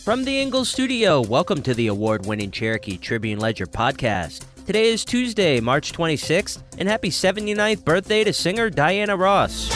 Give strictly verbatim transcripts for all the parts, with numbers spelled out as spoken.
From the Ingalls studio, welcome to the award-winning Cherokee Tribune-Ledger podcast. Today is Tuesday, March twenty-sixth, and happy seventy-ninth birthday to singer Diana Ross.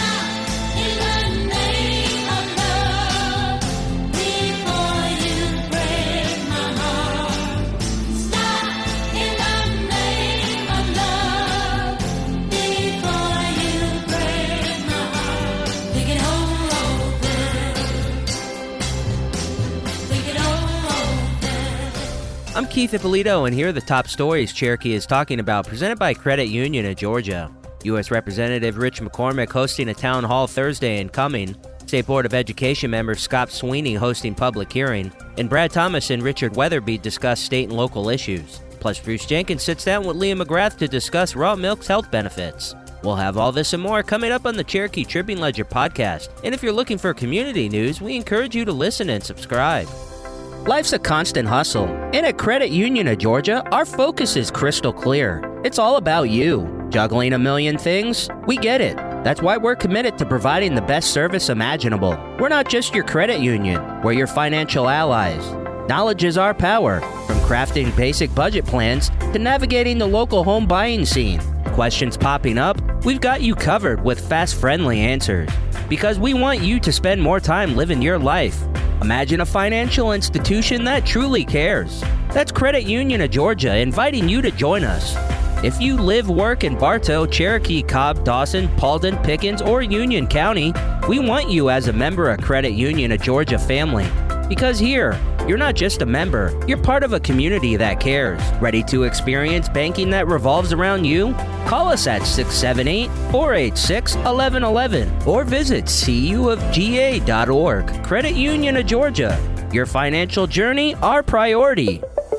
I'm Keith Ippolito, and here are the top stories Cherokee is talking about, presented by Credit Union of Georgia. U S Representative Rich McCormick hosting a town hall Thursday in Cumming, State Board of Education member Scott Sweeney hosting public hearing, and Brad Thomas and Richard Weatherby discuss state and local issues. Plus, Bruce Jenkins sits down with Leah McGrath to discuss raw milk's health benefits. We'll have all this and more coming up on the Cherokee Tribune-Ledger podcast. And if you're looking for community news, we encourage you to listen and subscribe. Life's a constant hustle, and at Credit Union of Georgia, our focus is crystal clear. It's all about you. Juggling a million things? We get it. That's why we're committed to providing the best service imaginable. We're not just your credit union, we're your financial allies. Knowledge is our power, from crafting basic budget plans to navigating the local home buying scene. Questions popping up? We've got you covered with fast, friendly answers. Because we want you to spend more time living your life. Imagine a financial institution that truly cares. That's Credit Union of Georgia inviting you to join us. If you live, work in Bartow, Cherokee, Cobb, Dawson, Paulding, Pickens, or Union County, we want you as a member of Credit Union of Georgia family. Because here, you're not just a member, you're part of a community that cares. Ready to experience banking that revolves around you? Call us at six seven eight, four eight six, one one one one or visit c u of g a dot org. Credit Union of Georgia. Your financial journey, our priority.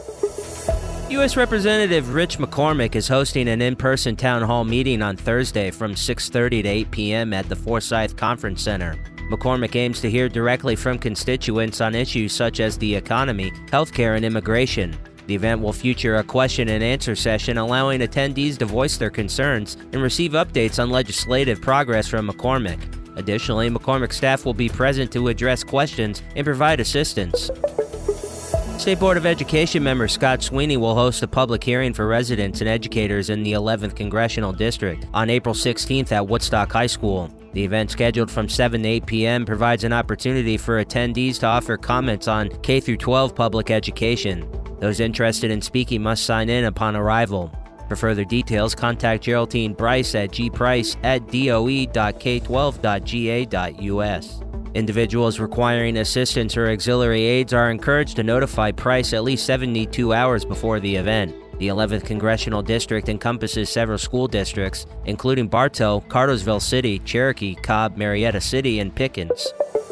U S Representative Rich McCormick is hosting an in-person town hall meeting on Thursday from six thirty to eight p.m. at the Forsyth Conference Center. McCormick aims to hear directly from constituents on issues such as the economy, healthcare, and immigration. The event will feature a question and answer session allowing attendees to voice their concerns and receive updates on legislative progress from McCormick. Additionally, McCormick staff will be present to address questions and provide assistance. State Board of Education member Scott Sweeney will host a public hearing for residents and educators in the eleventh Congressional District on April sixteenth at Woodstock High School. The event, scheduled from seven to eight p.m., provides an opportunity for attendees to offer comments on K through twelve public education. Those interested in speaking must sign in upon arrival. For further details, contact Geraldine Bryce at gprice at d o e dot k twelve dot g a dot u s. Individuals requiring assistance or auxiliary aids are encouraged to notify Price at least seventy-two hours before the event. The eleventh Congressional District encompasses several school districts, including Bartow, Cartersville City, Cherokee, Cobb, Marietta City, and Pickens.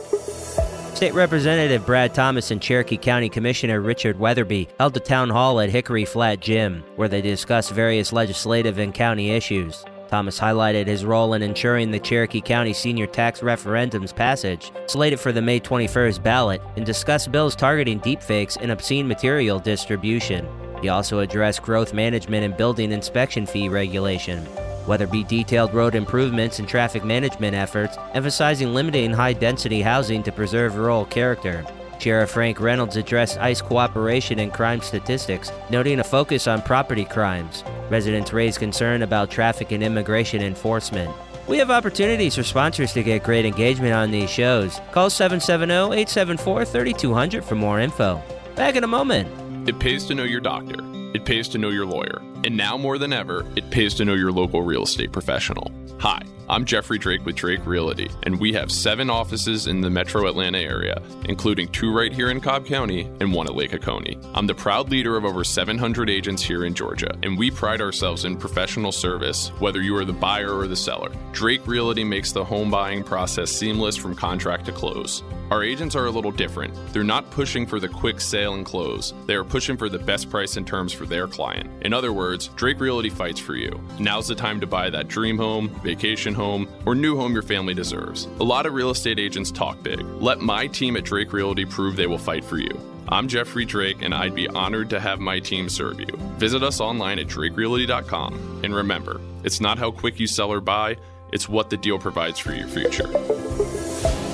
State Representative Brad Thomas and Cherokee County Commissioner Richard Weatherby held a town hall at Hickory Flat Gym, where they discussed various legislative and county issues. Thomas highlighted his role in ensuring the Cherokee County senior tax referendum's passage, slated for the May twenty-first ballot, and discussed bills targeting deepfakes and obscene material distribution. He also addressed growth management and building inspection fee regulation. Weatherby detailed road improvements and traffic management efforts, emphasizing limiting high-density housing to preserve rural character. Sheriff Frank Reynolds addressed ICE cooperation and crime statistics, noting a focus on property crimes. Residents raised concern about traffic and immigration enforcement. We have opportunities for sponsors to get great engagement on these shows. Call seven seven zero, eight seven four, three two zero zero for more info. Back in a moment. It pays to know your doctor. It pays to know your lawyer. And now more than ever, it pays to know your local real estate professional. Hi, I'm Jeffrey Drake with Drake Realty, and we have seven offices in the metro Atlanta area, including two right here in Cobb County and one at Lake Oconee. I'm the proud leader of over seven hundred agents here in Georgia, and we pride ourselves in professional service, whether you are the buyer or the seller. Drake Realty makes the home buying process seamless from contract to close. Our agents are a little different. They're not pushing for the quick sale and close. They are pushing for the best price and terms for their client. In other words, Drake Realty fights for you. Now's the time to buy that dream home, vacation home, or new home your family deserves. A lot of real estate agents talk big. Let my team at Drake Realty prove they will fight for you. I'm Jeffrey Drake, and I'd be honored to have my team serve you. Visit us online at drake realty dot com. And remember, it's not how quick you sell or buy, it's what the deal provides for your future.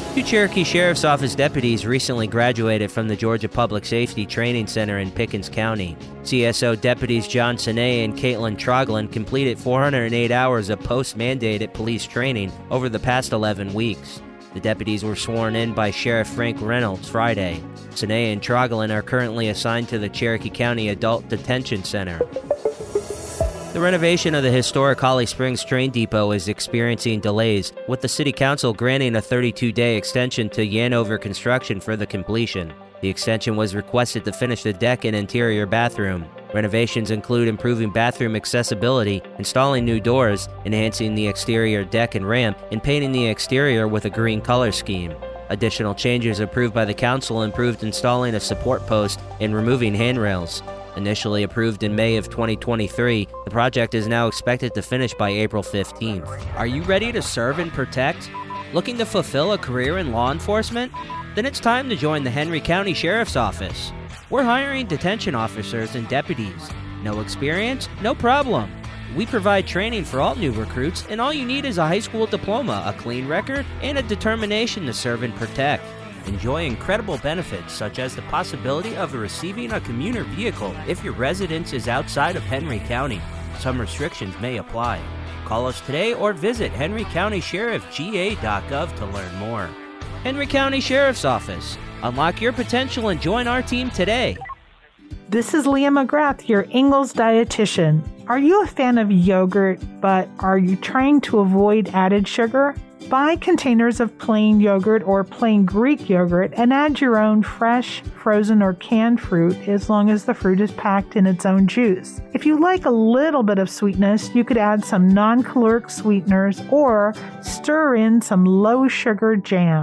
Two Cherokee Sheriff's Office deputies recently graduated from the Georgia Public Safety Training Center in Pickens County. C S O deputies John Sine and Caitlin Troglin completed four hundred eight hours of post-mandated police training over the past eleven weeks. The deputies were sworn in by Sheriff Frank Reynolds Friday. Sine and Troglin are currently assigned to the Cherokee County Adult Detention Center. The renovation of the historic Holly Springs train depot is experiencing delays, with the City Council granting a thirty-two day extension to Yanover Construction for the completion. The extension was requested to finish the deck and interior bathroom. Renovations include improving bathroom accessibility, installing new doors, enhancing the exterior deck and ramp, and painting the exterior with a green color scheme. Additional changes approved by the council included installing a support post and removing handrails. Initially approved in May of twenty twenty-three, the project is now expected to finish by April fifteenth. Are you ready to serve and protect? Looking to fulfill a career in law enforcement? Then it's time to join the Henry County Sheriff's Office. We're hiring detention officers and deputies. No experience? No problem. We provide training for all new recruits, and all you need is a high school diploma, a clean record, and a determination to serve and protect. Enjoy incredible benefits such as the possibility of receiving a commuter vehicle if your residence is outside of Henry County. Some restrictions may apply. Call us today or visit henry county sheriff g a dot gov to learn more. Henry County Sheriff's Office. Unlock your potential and join our team today. This is Leah McGrath, your Ingles dietitian. Are you a fan of yogurt, but are you trying to avoid added sugar? Buy containers of plain yogurt or plain Greek yogurt and add your own fresh, frozen, or canned fruit as long as the fruit is packed in its own juice. If you like a little bit of sweetness, you could add some non-caloric sweeteners or stir in some low-sugar jam.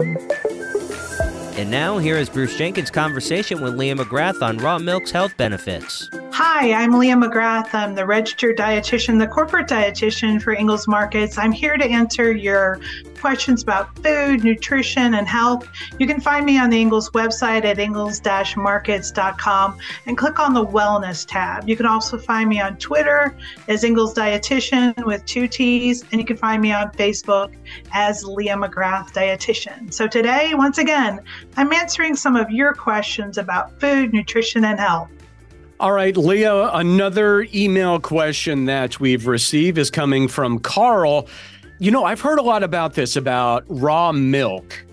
And now, here is Bruce Jenkins' conversation with Leah McGrath on raw milk's health benefits. Hi, I'm Leah McGrath. I'm the registered dietitian, the corporate dietitian for Ingles Markets. I'm here to answer your questions about food, nutrition, and health. You can find me on the Ingles website at ingles dash markets dot com and click on the Wellness tab. You can also find me on Twitter as Ingles Dietitian with two T's, and you can find me on Facebook as Leah McGrath Dietitian. So today, once again, I'm answering some of your questions about food, nutrition, and health. All right, Leah, another email question that we've received is coming from Carl. You know, I've heard a lot about this, about raw milk,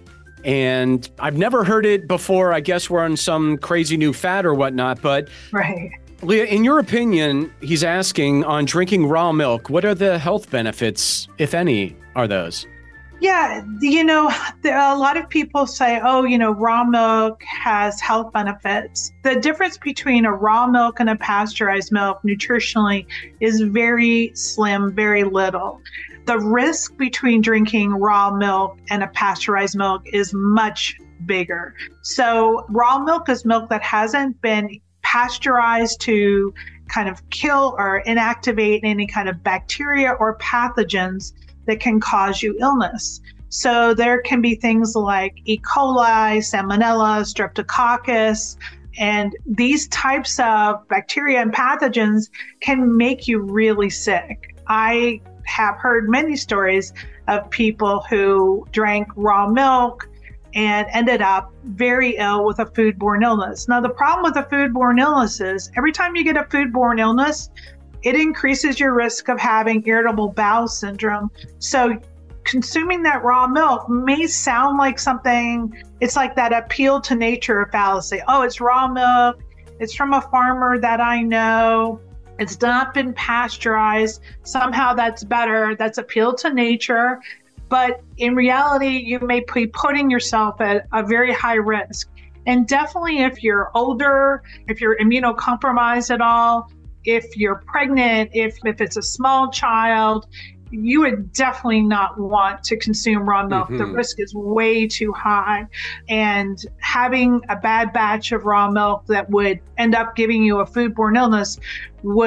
and I've never heard it before. I guess we're on some crazy new fad or whatnot, but right. Leah, in your opinion, he's asking on drinking raw milk, what are the health benefits, if any, are those? Yeah, you know, there are a lot of people say, oh, you know, raw milk has health benefits. The difference between a raw milk and a pasteurized milk nutritionally is very slim, very little. The risk between drinking raw milk and a pasteurized milk is much bigger. So raw milk is milk that hasn't been pasteurized to kind of kill or inactivate any kind of bacteria or pathogens that can cause you illness. So there can be things like E. coli, Salmonella, Streptococcus, and these types of bacteria and pathogens can make you really sick. I have heard many stories of people who drank raw milk and ended up very ill with a foodborne illness. Now, the problem with a foodborne illness is every time you get a foodborne illness, it increases your risk of having irritable bowel syndrome. So consuming that raw milk may sound like something, it's like that appeal to nature fallacy. Oh, it's raw milk. It's from a farmer that I know. It's not been pasteurized. Somehow that's better. That's appeal to nature. But in reality, you may be putting yourself at a very high risk. And definitely if you're older, if you're immunocompromised at all, if you're pregnant, if, if it's a small child, you would definitely not want to consume raw milk. Mm-hmm. The risk is way too high. And having a bad batch of raw milk that would end up giving you a foodborne illness would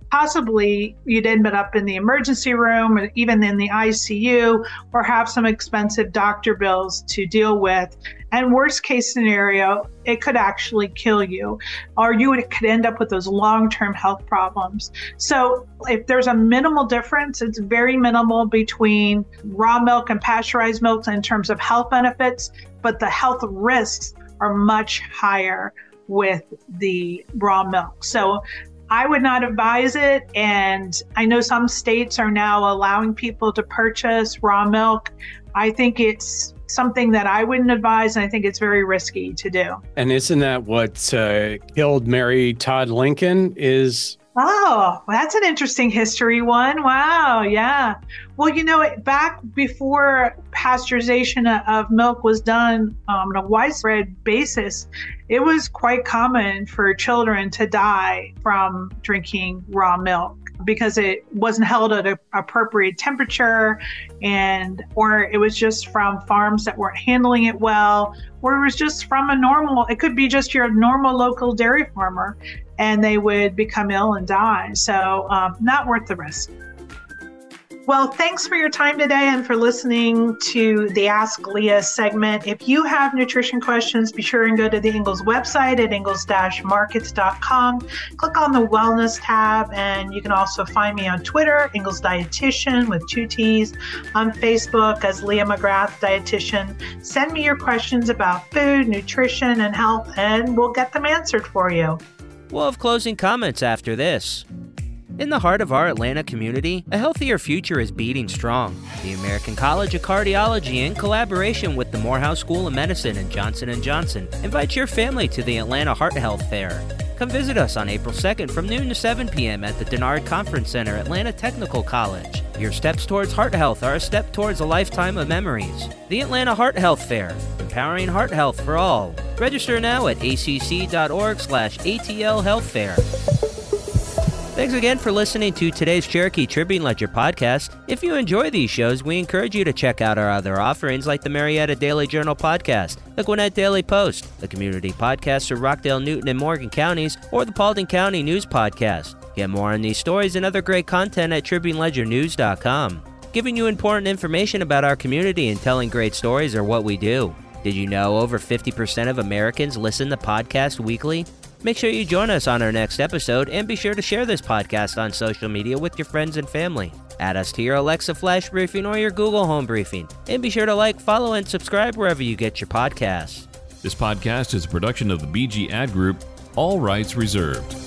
possibly you'd end up in the emergency room or even in the I C U, or have some expensive doctor bills to deal with. And worst case scenario, it could actually kill you, or you would, could end up with those long-term health problems. So if there's a minimal difference, it's very minimal between raw milk and pasteurized milk in terms of health benefits, but the health risks are much higher with the raw milk. So I would not advise it. And I know some states are now allowing people to purchase raw milk. I think it's something that I wouldn't advise, and I think it's very risky to do. And isn't that what uh, killed Mary Todd Lincoln is? Oh, that's an interesting history one. Wow. Yeah. Well, you know, back before pasteurization of milk was done um, on a widespread basis, it was quite common for children to die from drinking raw milk because it wasn't held at an appropriate temperature, and or it was just from farms that weren't handling it well, or it was just from a normal, it could be just your normal local dairy farmer, and they would become ill and die. So um, not worth the risk. Well, thanks for your time today and for listening to the Ask Leah segment. If you have nutrition questions, be sure and go to the Ingles website at ingles dash markets dot com. Click on the Wellness tab, and you can also find me on Twitter, Ingles Dietitian with two T's, on Facebook as Leah McGrath Dietitian. Send me your questions about food, nutrition, and health, and we'll get them answered for you. We'll have closing comments after this. In the heart of our Atlanta community, a healthier future is beating strong. The American College of Cardiology, in collaboration with the Morehouse School of Medicine and Johnson and Johnson, invites your family to the Atlanta Heart Health Fair. Come visit us on April second from noon to seven p.m. at the Denard Conference Center, Atlanta Technical College. Your steps towards heart health are a step towards a lifetime of memories. The Atlanta Heart Health Fair, empowering heart health for all. Register now at acc.org slash ATL Health Fair. Thanks again for listening to today's Cherokee Tribune Ledger podcast. If you enjoy these shows, we encourage you to check out our other offerings like the Marietta Daily Journal podcast, the Gwinnett Daily Post, the community podcasts of Rockdale, Newton, and Morgan counties, or the Paulding County News podcast. Get more on these stories and other great content at tribune ledger news dot com. Giving you important information about our community and telling great stories are what we do. Did you know over fifty percent of Americans listen to podcasts weekly? Make sure you join us on our next episode, and be sure to share this podcast on social media with your friends and family. Add us to your Alexa Flash Briefing or your Google Home Briefing, and be sure to like, follow, and subscribe wherever you get your podcasts. This podcast is a production of the B G Ad Group, all rights reserved.